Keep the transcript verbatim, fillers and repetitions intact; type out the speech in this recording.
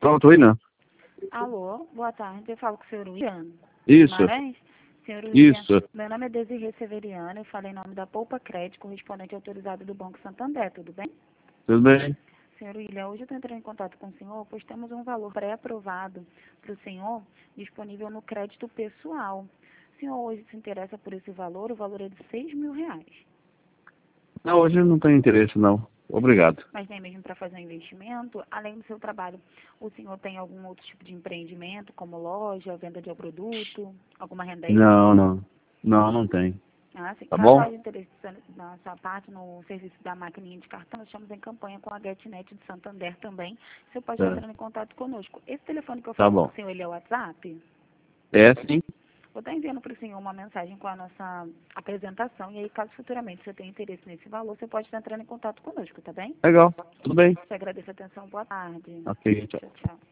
Pronto, William? Alô, boa tarde. Eu falo com o senhor William. Isso. Guimarães? Senhor William, Isso. meu nome é Desirê Severiano, eu falei em nome da Poupa Crédito, correspondente autorizado do Banco Santander, tudo bem? Tudo bem? Senhor William, hoje eu estou entrando em contato com o senhor, pois temos um valor pré-aprovado para o senhor, disponível no crédito pessoal. O senhor hoje se interessa por esse valor, o valor é de seis mil reais. Não, hoje eu não tenho interesse, não. Obrigado. Mas nem mesmo para fazer um investimento, além do seu trabalho, o senhor tem algum outro tipo de empreendimento, como loja, venda de produto, alguma renda extra? Não, não. Não, não tem. Ah, sim. Tá Caso bom? haja interesse na sua parte no serviço da maquininha de cartão, nós estamos em campanha com a GetNet de Santander também. Você pode estar É. entrando em contato conosco. Esse telefone que eu Tá falo com bom. o senhor, ele é o WhatsApp? É, sim. Vou estar enviando para o senhor uma mensagem com a nossa apresentação. E aí, caso futuramente você tenha interesse nesse valor, você pode estar entrando em contato conosco, tá bem? Legal. Tudo bem. Te agradeço a atenção. Boa tarde. Ok, tchau. Tchau, tchau.